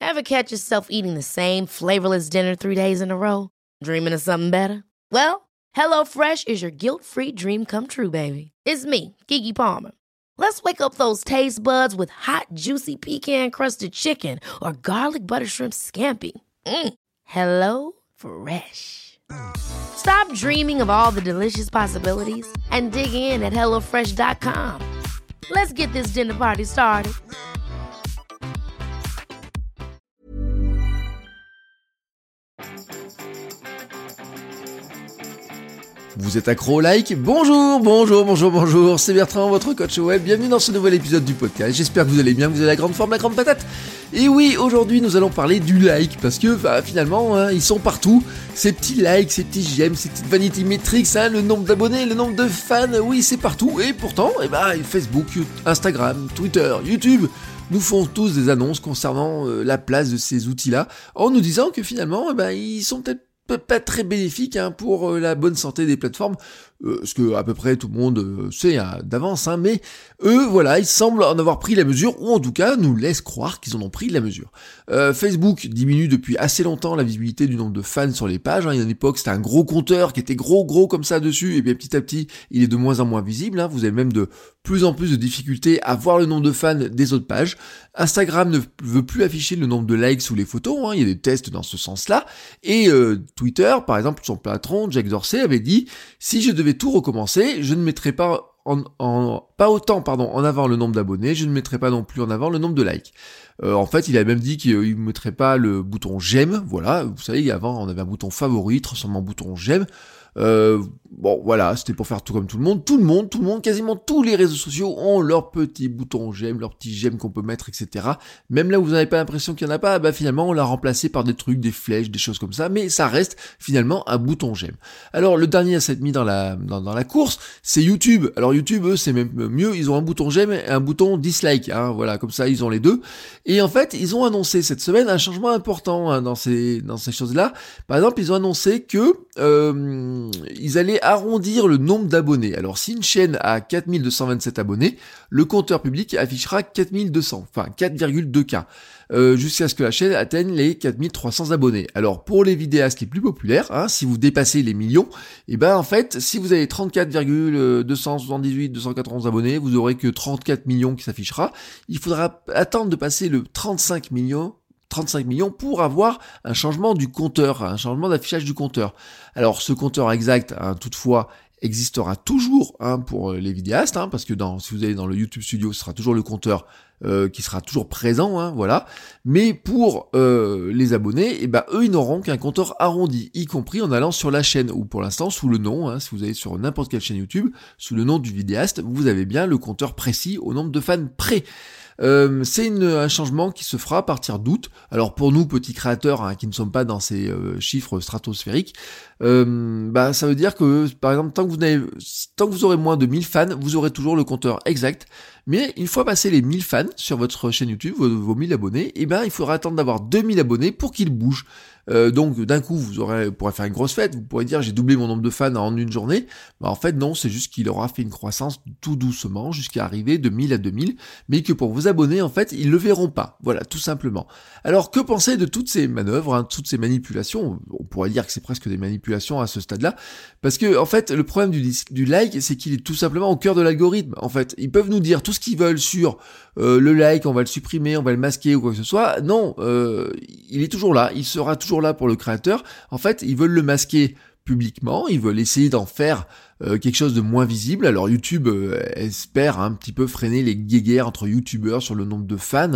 Ever catch yourself eating the same flavorless dinner 3 days in a row? Dreaming of something better? Well, HelloFresh is your guilt-free dream come true, baby. It's me, Keke Palmer. Let's wake up those taste buds with hot, juicy pecan-crusted chicken or garlic butter shrimp scampi. Hello Fresh. Stop dreaming of all the delicious possibilities and dig in at HelloFresh.com. Let's get this dinner party started. Vous êtes accro au like? Bonjour, c'est Bertrand, votre coach web. Bienvenue dans ce nouvel épisode du podcast. J'espère que vous allez bien, que vous avez la grande forme, la grande patate. Et oui, aujourd'hui nous allons parler du like, parce que finalement, ils sont partout. Ces petits likes, ces petits j'aime, ces petites vanity metrics, le nombre d'abonnés, le nombre de fans, oui c'est partout. Et pourtant, Facebook, Instagram, Twitter, YouTube nous font tous des annonces concernant la place de ces outils-là, en nous disant que finalement, ils sont peut-être pas très bénéfique pour la bonne santé des plateformes, ce que à peu près tout le monde sait d'avance, mais eux, voilà, ils semblent en avoir pris la mesure, ou en tout cas nous laissent croire qu'ils en ont pris la mesure. Facebook diminue depuis assez longtemps la visibilité du nombre de fans sur les pages, il y a une époque c'était un gros compteur qui était gros comme ça dessus, et bien petit à petit il est de moins en moins visible, vous avez même de plus en plus de difficultés à voir le nombre de fans des autres pages. Instagram ne veut plus afficher le nombre de likes sous les photos, il y a des tests dans ce sens-là, et Twitter, par exemple, son patron, Jack Dorsey, avait dit « Si je devais tout recommencer, je ne mettrais pas autant en avant le nombre d'abonnés, je ne mettrais pas non plus en avant le nombre de likes. » En fait, il a même dit qu'il ne mettrait pas le bouton « J'aime », voilà, vous savez, avant on avait un bouton « Favori », transformé en bouton « J'aime ». Voilà, c'était pour faire tout comme tout le monde, quasiment tous les réseaux sociaux ont leur petit bouton j'aime, leur petit j'aime qu'on peut mettre, etc. Même là où vous n'avez pas l'impression qu'il n'y en a pas, finalement on l'a remplacé par des trucs, des flèches, des choses comme ça, mais ça reste finalement un bouton j'aime. Alors le dernier à s'être mis dans la course, c'est YouTube. Alors YouTube, eux, c'est même mieux, ils ont un bouton j'aime et un bouton dislike, voilà, comme ça ils ont les deux. Et en fait, ils ont annoncé cette semaine un changement important dans ces choses-là. Par exemple, ils ont annoncé que ils allaient arrondir le nombre d'abonnés. Alors si une chaîne a 4227 abonnés, le compteur public affichera 4200, enfin 4,2K, jusqu'à ce que la chaîne atteigne les 4300 abonnés. Alors pour les vidéastes les plus populaires, si vous dépassez les millions, en fait, si vous avez 34,278, 291 abonnés, vous aurez que 34 millions qui s'affichera. Il faudra attendre de passer le 35 millions pour avoir un changement du compteur, un changement d'affichage du compteur. Alors ce compteur exact, toutefois, existera toujours pour les vidéastes, parce que si vous allez dans le YouTube Studio, ce sera toujours le compteur qui sera toujours présent, voilà. Mais pour les abonnés, eux, ils n'auront qu'un compteur arrondi, y compris en allant sur la chaîne, ou pour l'instant sous le nom, si vous allez sur n'importe quelle chaîne YouTube, sous le nom du vidéaste, vous avez bien le compteur précis au nombre de fans près. C'est un changement qui se fera à partir d'août. Alors pour nous petits créateurs qui ne sommes pas dans ces chiffres stratosphériques, ça veut dire que par exemple tant que vous aurez moins de 1000 fans, vous aurez toujours le compteur exact. Mais une fois passé les 1000 fans sur votre chaîne YouTube, vos 1000 abonnés, il faudra attendre d'avoir 2000 abonnés pour qu'ils bougent. Donc d'un coup vous pourrez faire une grosse fête, vous pourrez dire j'ai doublé mon nombre de fans en une journée. En fait non, c'est juste qu'il aura fait une croissance tout doucement jusqu'à arriver de 1000 à 2000, mais que pour vos abonnés en fait ils le verront pas, voilà, tout simplement. Alors que penser de toutes ces manœuvres, toutes ces manipulations? On pourrait dire que c'est presque des manipulations à ce stade-là, parce que en fait le problème du like, c'est qu'il est tout simplement au cœur de l'algorithme. En fait ils peuvent nous dire tout ce qu'ils veulent sur le like, on va le supprimer, on va le masquer ou quoi que ce soit. Non, il est toujours là, il sera toujours là pour le créateur. En fait, ils veulent le masquer publiquement, ils veulent essayer d'en faire quelque chose de moins visible. Alors YouTube espère un petit peu freiner les guéguerres entre youtubeurs sur le nombre de fans.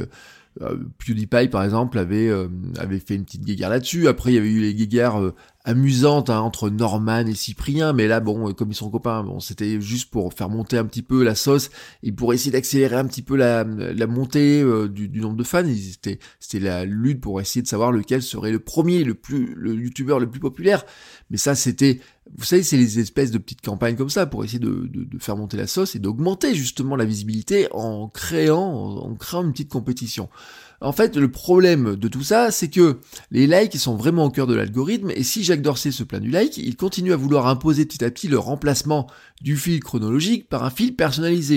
PewDiePie par exemple avait fait une petite guéguerre là-dessus. Après il y avait eu les guéguerres amusantes entre Norman et Cyprien, mais là comme ils sont copains, c'était juste pour faire monter un petit peu la sauce et pour essayer d'accélérer un petit peu la montée du nombre de fans. C'était la lutte pour essayer de savoir lequel serait le youtubeur le plus populaire. Mais ça c'était, vous savez, c'est les espèces de petites campagnes comme ça pour essayer de faire monter la sauce et d'augmenter justement la visibilité en créant une petite compétition. En fait, le problème de tout ça, c'est que les likes sont vraiment au cœur de l'algorithme, et si Jack Dorsey se plaint du like, il continue à vouloir imposer petit à petit le remplacement du fil chronologique par un fil personnalisé.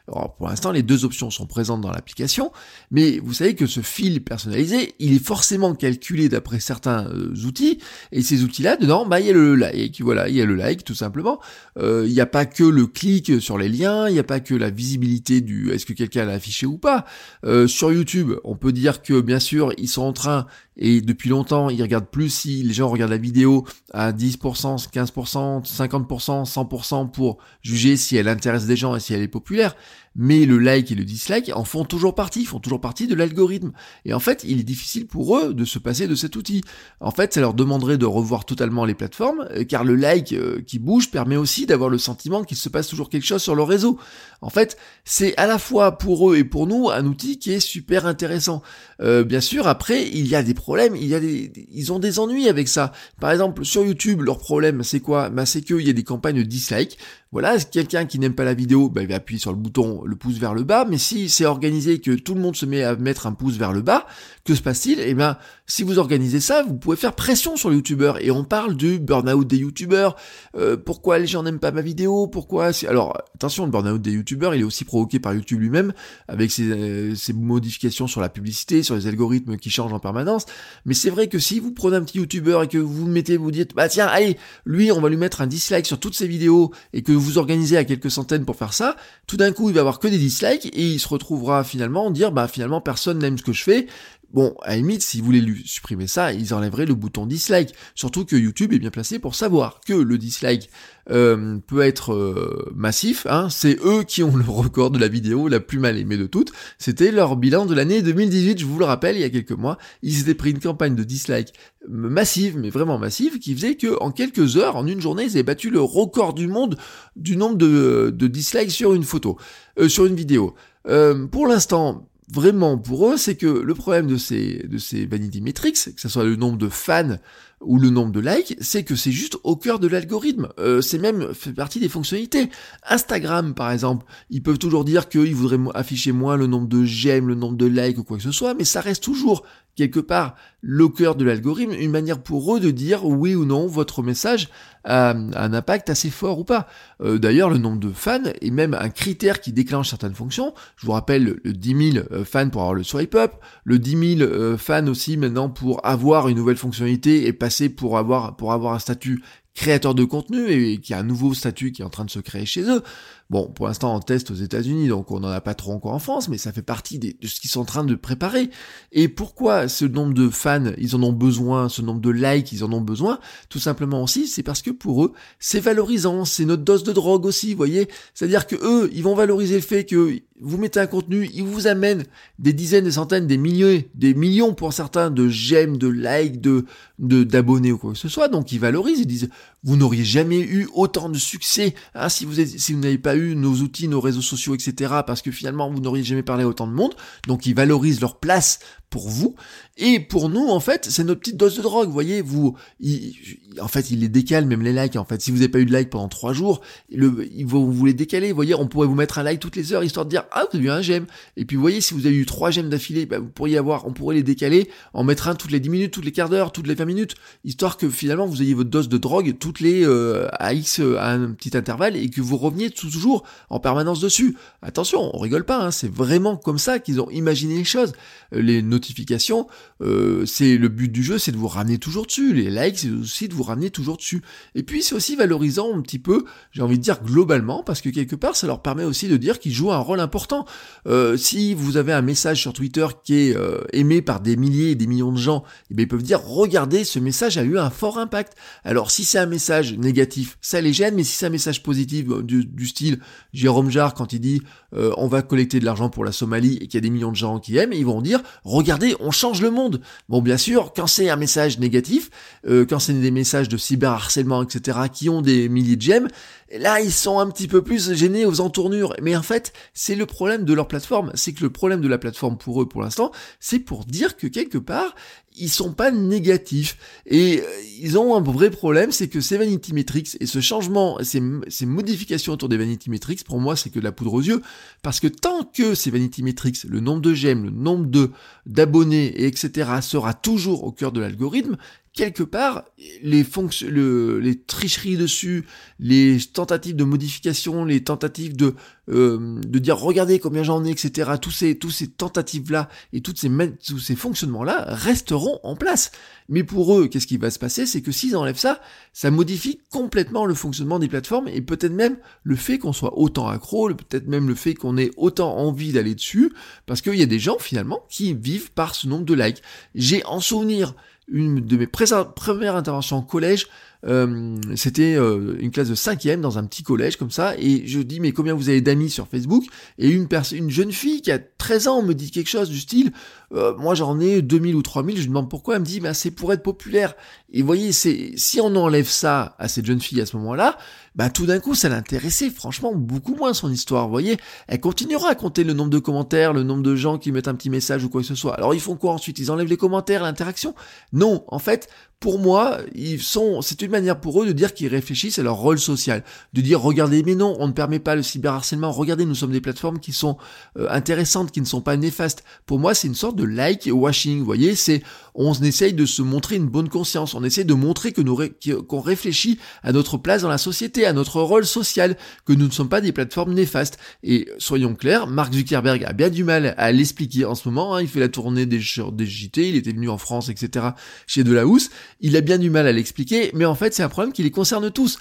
Alors, pour l'instant, les deux options sont présentes dans l'application, mais vous savez que ce fil personnalisé, il est forcément calculé d'après certains outils, et ces outils-là, dedans, il y a le like, voilà, il y a le like tout simplement. Il n'y a pas que le clic sur les liens, il n'y a pas que la visibilité du est-ce que quelqu'un l'a affiché ou pas. Sur YouTube, on peut dire que bien sûr, ils sont en train, et depuis longtemps, ils regardent plus si les gens regardent la vidéo à 10%, 15%, 50%, 100% pour juger si elle intéresse des gens et si elle est populaire. Mais le like et le dislike en font toujours partie, de l'algorithme. Et en fait, il est difficile pour eux de se passer de cet outil. En fait, ça leur demanderait de revoir totalement les plateformes, car le like qui bouge permet aussi d'avoir le sentiment qu'il se passe toujours quelque chose sur le réseau. En fait, c'est à la fois pour eux et pour nous un outil qui est super intéressant. Bien sûr, après, il y a des problèmes, ils ont des ennuis avec ça. Par exemple, sur YouTube, leur problème, c'est quoi ? C'est qu'il y a des campagnes de dislike. Voilà, quelqu'un qui n'aime pas la vidéo, il va appuyer sur le bouton, le pouce vers le bas, mais si c'est organisé que tout le monde se met à mettre un pouce vers le bas, que se passe-t-il ? Si vous organisez ça, vous pouvez faire pression sur les youtubeurs, et on parle du burn-out des youtubeurs, pourquoi les gens n'aiment pas ma vidéo, Alors, attention, le burn-out des youtubeurs, il est aussi provoqué par YouTube lui-même, avec ses modifications sur la publicité, sur les algorithmes qui changent en permanence, mais c'est vrai que si vous prenez un petit youtubeur et que vous dites, tiens, allez, lui, on va lui mettre un dislike sur toutes ses vidéos, et que vous organisez à quelques centaines pour faire ça, tout d'un coup il va avoir que des dislikes et il se retrouvera finalement dire finalement personne n'aime ce que je fais. Bon, à la limite, s'ils voulaient lui supprimer ça, ils enlèveraient le bouton dislike. Surtout que YouTube est bien placé pour savoir que le dislike peut être massif. C'est eux qui ont le record de la vidéo la plus mal aimée de toutes. C'était leur bilan de l'année 2018, je vous le rappelle, il y a quelques mois. Ils s'étaient pris une campagne de dislike massive, mais vraiment massive, qui faisait que en quelques heures, en une journée, ils avaient battu le record du monde du nombre de dislikes sur une photo, sur une vidéo. Pour l'instant, vraiment pour eux, c'est que le problème de ces vanity metrics, que ce soit le nombre de fans ou le nombre de likes, c'est que c'est juste au cœur de l'algorithme. C'est même fait partie des fonctionnalités. Instagram, par exemple, ils peuvent toujours dire qu'ils voudraient afficher moins le nombre de j'aime, le nombre de likes ou quoi que ce soit, mais ça reste toujours quelque part le cœur de l'algorithme, une manière pour eux de dire oui ou non votre message a un impact assez fort ou pas. D'ailleurs, le nombre de fans est même un critère qui déclenche certaines fonctions. Je vous rappelle le 10 000 fans pour avoir le swipe up, le 10 000 fans aussi maintenant pour avoir une nouvelle fonctionnalité et passer pour avoir un statut créateur de contenu et qui a un nouveau statut qui est en train de se créer chez eux. Bon, pour l'instant, on teste aux États-Unis, donc on n'en a pas trop encore en France, mais ça fait partie de ce qu'ils sont en train de préparer. Et pourquoi ce nombre de fans, ils en ont besoin, ce nombre de likes, ils en ont besoin? Tout simplement aussi, c'est parce que pour eux, c'est valorisant, c'est notre dose de drogue aussi, vous voyez? C'est-à-dire que eux, ils vont valoriser le fait que vous mettez un contenu, ils vous amènent des dizaines, des centaines, des millions pour certains de j'aime, de likes, d'abonnés ou quoi que ce soit. Donc ils valorisent, ils disent vous n'auriez jamais eu autant de succès si vous n'avez pas eu nos outils, nos réseaux sociaux, etc. Parce que finalement vous n'auriez jamais parlé à autant de monde. Donc ils valorisent leur place pour vous. Et pour nous, en fait, c'est notre petite dose de drogue. Vous voyez, en fait, ils les décalent, même les likes. En fait, si vous n'avez pas eu de like pendant 3 jours, vous les décaler. Vous voyez, on pourrait vous mettre un like toutes les heures, histoire de dire, ah, vous avez eu un j'aime. Et puis, vous voyez, si vous avez eu 3 j'aime d'affilée, on pourrait les décaler, en mettre un toutes les 10 minutes, toutes les quarts d'heure, toutes les 20 minutes, histoire que finalement, vous ayez votre dose de drogue toutes les, à un petit intervalle, et que vous reveniez toujours en permanence dessus. Attention, on rigole pas, c'est vraiment comme ça qu'ils ont imaginé les choses. Les notifications, c'est le but du jeu, c'est de vous ramener toujours dessus. Les likes, c'est aussi de vous ramener toujours dessus. Et puis c'est aussi valorisant un petit peu, j'ai envie de dire globalement, parce que quelque part ça leur permet aussi de dire qu'ils jouent un rôle important. Si vous avez un message sur Twitter qui est aimé par des milliers et des millions de gens, ils peuvent dire regardez, ce message a eu un fort impact. Alors si c'est un message négatif, ça les gêne, mais si c'est un message positif du style Jérôme Jarre quand il dit on va collecter de l'argent pour la Somalie et qu'il y a des millions de gens qui aiment, ils vont dire regardez, on change le monde. Bon, bien sûr, quand c'est un message négatif, quand c'est des messages de cyberharcèlement, etc., qui ont des milliers de j'aime, là, ils sont un petit peu plus gênés aux entournures. Mais en fait, c'est le problème de leur plateforme. C'est que le problème de la plateforme pour eux, pour l'instant, c'est pour dire que quelque part, ils sont pas négatifs. Et ils ont un vrai problème, c'est que ces vanity metrics et ce changement, ces modifications autour des vanity metrics, pour moi, c'est que de la poudre aux yeux. Parce que tant que ces vanity metrics, le nombre de j'aime, le nombre d'abonnés, etc., sera toujours au cœur de l'algorithme, quelque part, les tricheries dessus, les tentatives de modification, les tentatives de dire regardez combien j'en ai, etc. Tous ces tentatives-là et tous ces fonctionnements-là resteront en place. Mais pour eux, qu'est-ce qui va se passer? C'est que s'ils enlèvent ça, ça modifie complètement le fonctionnement des plateformes et peut-être même le fait qu'on soit autant accro, peut-être même le fait qu'on ait autant envie d'aller dessus, parce qu'il y a des gens finalement qui vivent par ce nombre de likes. J'ai en souvenir une de mes premières interventions en collège, c'était une classe de 5e dans un petit collège comme ça, et je dis mais combien vous avez d'amis sur Facebook? Et une jeune fille qui a 13 ans me dit quelque chose du style moi j'en ai 2000 ou 3000, je lui demande pourquoi, elle me dit bah c'est pour être populaire. Et vous voyez, si on enlève ça à cette jeune fille à ce moment-là, bah tout d'un coup ça l'intéressait franchement beaucoup moins son histoire, vous voyez, elle continuera à compter le nombre de commentaires, le nombre de gens qui mettent un petit message ou quoi que ce soit. Alors ils font quoi ensuite? Ils enlèvent les commentaires, l'interaction? Non, en fait, pour moi, c'est une manière pour eux de dire qu'ils réfléchissent à leur rôle social, de dire regardez, mais non, on ne permet pas le cyberharcèlement, regardez, nous sommes des plateformes qui sont intéressantes, qui ne sont pas néfastes. Pour moi, c'est une sorte de like washing, vous voyez, on essaye de se montrer une bonne conscience, on essaye de montrer qu'on réfléchit à notre place dans la société, à notre rôle social, que nous ne sommes pas des plateformes néfastes. Et soyons clairs, Mark Zuckerberg a bien du mal à l'expliquer en ce moment, il fait la tournée des JT, il était venu en France, etc., chez Delahousse. Il a bien du mal à l'expliquer, mais en fait, c'est un problème qui les concerne tous.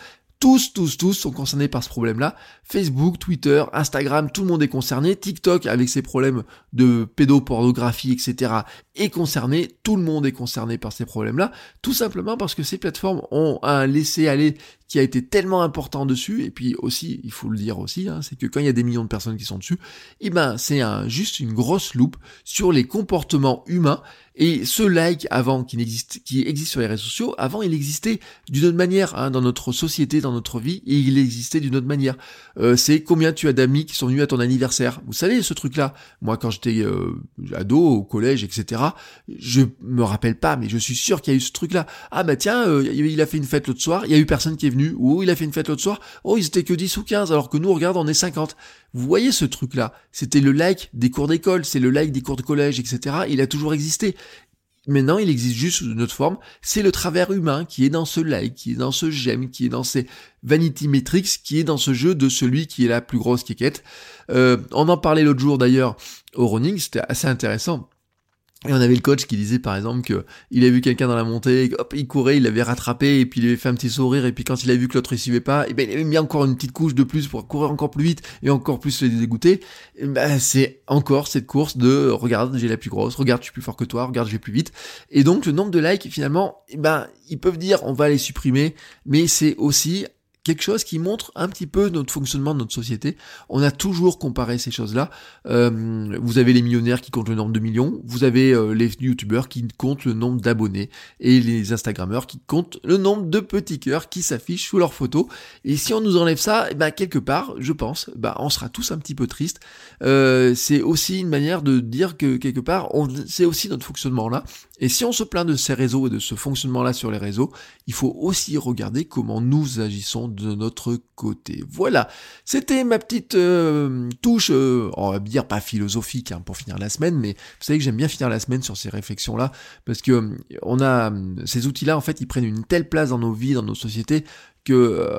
Tous sont concernés par ce problème-là. Facebook, Twitter, Instagram, tout le monde est concerné. TikTok, avec ses problèmes de pédopornographie, etc., est concerné. Tout le monde est concerné par ces problèmes-là. Tout simplement parce que ces plateformes ont un laisser-aller qui a été tellement important dessus. Et puis aussi, il faut le dire aussi, c'est que quand il y a des millions de personnes qui sont dessus, c'est juste une grosse loupe sur les comportements humains. Et ce like avant qui existe sur les réseaux sociaux, avant il existait d'une autre manière dans notre société, dans notre vie, et il existait d'une autre manière. C'est combien tu as d'amis qui sont venus à ton anniversaire. Vous savez ce truc-là. Moi quand j'étais ado, au collège, etc., je me rappelle pas, mais je suis sûr qu'il y a eu ce truc-là. Ah bah tiens, il a fait une fête l'autre soir, il y a eu personne qui est venu, ou il a fait une fête l'autre soir, oh ils étaient que 10 ou 15, alors que nous regarde on est 50. Vous voyez ce truc-là, c'était le like des cours d'école, c'est le like des cours de collège, etc. Il a toujours existé. Maintenant, il existe juste sous une autre forme, c'est le travers humain qui est dans ce like, qui est dans ce j'aime, qui est dans ces vanity metrics, qui est dans ce jeu de celui qui est la plus grosse kékette. On en parlait l'autre jour d'ailleurs au running, c'était assez intéressant. Et on avait le coach qui disait par exemple que il a vu quelqu'un dans la montée, hop, il courait, il l'avait rattrapé et puis il lui avait fait un petit sourire et puis quand il a vu que l'autre il suivait pas, et ben il avait mis encore une petite couche de plus pour courir encore plus vite et encore plus les dégoûter. Et ben c'est encore cette course de regarde, j'ai la plus grosse, regarde, je suis plus fort que toi, regarde, je vais plus vite. Et donc le nombre de likes finalement, ils peuvent dire on va les supprimer, mais c'est aussi quelque chose qui montre un petit peu notre fonctionnement de notre société. On a toujours comparé ces choses-là. Vous avez les millionnaires qui comptent le nombre de millions, vous avez les youtubeurs qui comptent le nombre d'abonnés, et les instagrammeurs qui comptent le nombre de petits cœurs qui s'affichent sous leurs photos. Et si on nous enlève ça, quelque part, je pense, on sera tous un petit peu tristes. C'est aussi une manière de dire que quelque part, c'est aussi notre fonctionnement là. Et si on se plaint de ces réseaux et de ce fonctionnement-là sur les réseaux, il faut aussi regarder comment nous agissons de notre côté. Voilà, c'était ma petite touche, on va dire pas philosophique pour finir la semaine, mais vous savez que j'aime bien finir la semaine sur ces réflexions-là, parce que on a ces outils-là, en fait, ils prennent une telle place dans nos vies, dans nos sociétés, que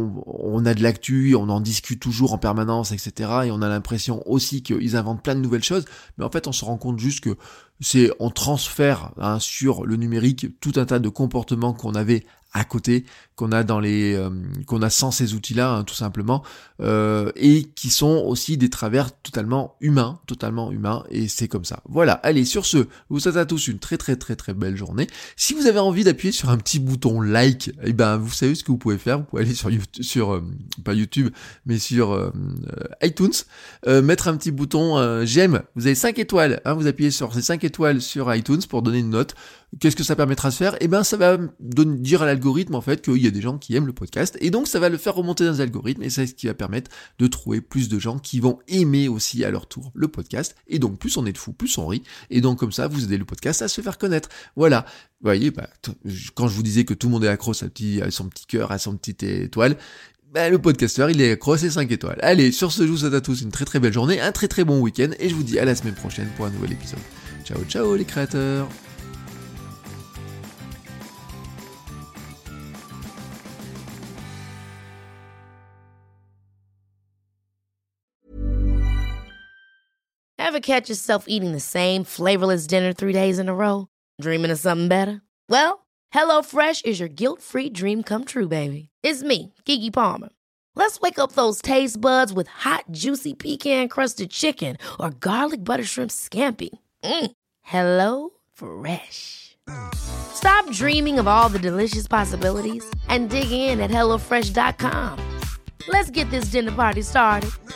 on a de l'actu, on en discute toujours en permanence, etc. Et on a l'impression aussi qu'ils inventent plein de nouvelles choses, mais en fait on se rend compte juste que on transfère sur le numérique tout un tas de comportements qu'on avait à côté, qu'on a qu'on a sans ces outils-là, tout simplement, et qui sont aussi des travers totalement humains, et c'est comme ça. Voilà, allez, sur ce, je vous souhaite à tous une très très très très belle journée. Si vous avez envie d'appuyer sur un petit bouton like, vous savez ce que vous pouvez faire, vous pouvez aller sur YouTube, pas YouTube, mais sur iTunes, mettre un petit bouton j'aime, vous avez 5 étoiles, vous appuyez sur ces 5 étoiles sur iTunes pour donner une note. Qu'est-ce que ça permettra de faire? Ça va dire à l'algorithme en fait qu'il y a des gens qui aiment le podcast, et donc ça va le faire remonter dans les algorithmes, et c'est ce qui va permettre de trouver plus de gens qui vont aimer aussi à leur tour le podcast, et donc plus on est de fous, plus on rit, et donc comme ça vous aidez le podcast à se faire connaître. Voilà, vous voyez, quand je vous disais que tout le monde est accro à son petit cœur, à son petite étoile, le podcasteur il est accro à ses 5 étoiles. Allez, sur ce, je vous souhaite à tous une très très belle journée, un très très bon week-end, et je vous dis à la semaine prochaine pour un nouvel épisode. Ciao ciao les créateurs. catch yourself eating the same flavorless dinner 3 days in a row? Dreaming of something better? Well, HelloFresh is your guilt-free dream come true, baby. It's me, Keke Palmer. Let's wake up those taste buds with hot, juicy pecan-crusted chicken or garlic butter shrimp scampi. Hello Fresh. Stop dreaming of all the delicious possibilities and dig in at HelloFresh.com. Let's get this dinner party started.